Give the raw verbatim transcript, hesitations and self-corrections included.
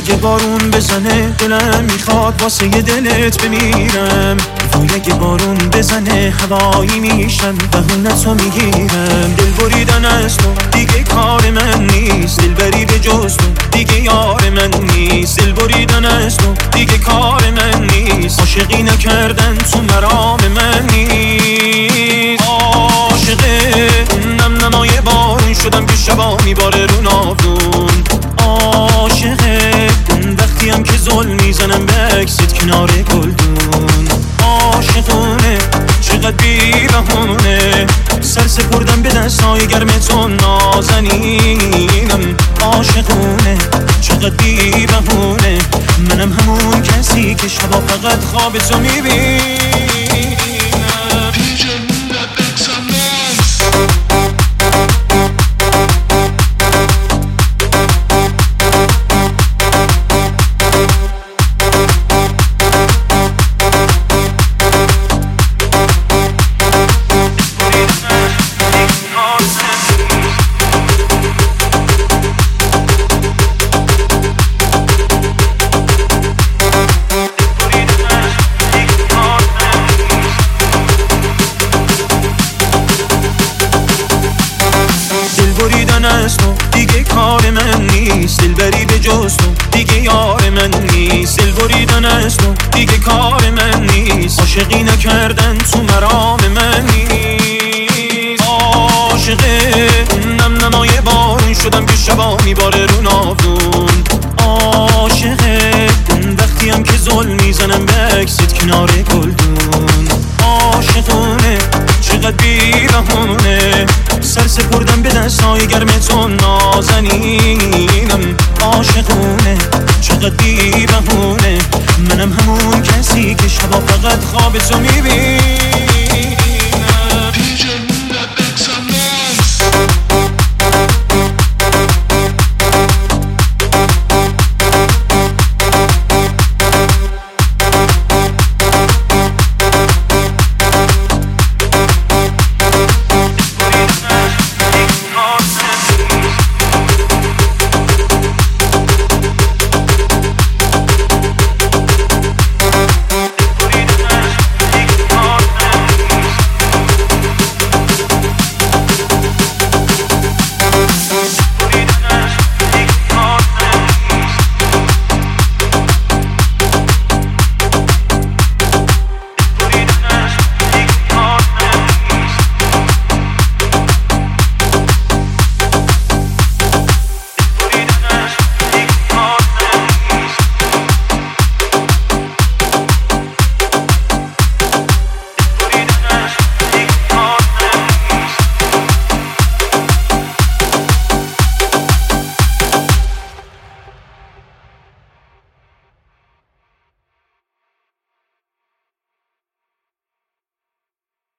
اگه بارون بزنه دلم میخواد واسه یه دلت بمیرم. وای اگه بارون بزنه هوایی میشم بهونتو میگیرم. دل بریدن از تو دیگه کار من نیست، دل بری به جز تو دیگه یار من نیست. دل بریدن از تو دیگه کار من نیست، عاشقی نکردن تو مرام من نیست. عاشقه نم نمای بارون شدم که شبا میباره رو ناودون. عاشقه وقتی هم که ظلم میزنم به عکست کنار گلدون. عاشقونه چقدر بی بهونه سر سپردم به دستای گرم تو نازنینم. عاشقونه چقدر بی بهونه منم همون کسی که شبا فقط خواب تو میبینم. بریدن از تو دیگه کار من نیست، دل بری به جز تو دیگه یار من نیست. دل بریدن از تو دیگه کار من نیست، عاشقی نکردن تو مرام من نیست. عاشقه نم نمای بارون شدم که شبا میباره رو ناودون. عاشقه وقتی هم که ظلم میزنم به عکست کنار گلدون. عاشقونه چقدر بی بهونه سر سپردم به دستای گرم تو نازنینم. عاشقونه چقدر بی بهونه منم همون کسی که شبا فقط خواب تو میبینم.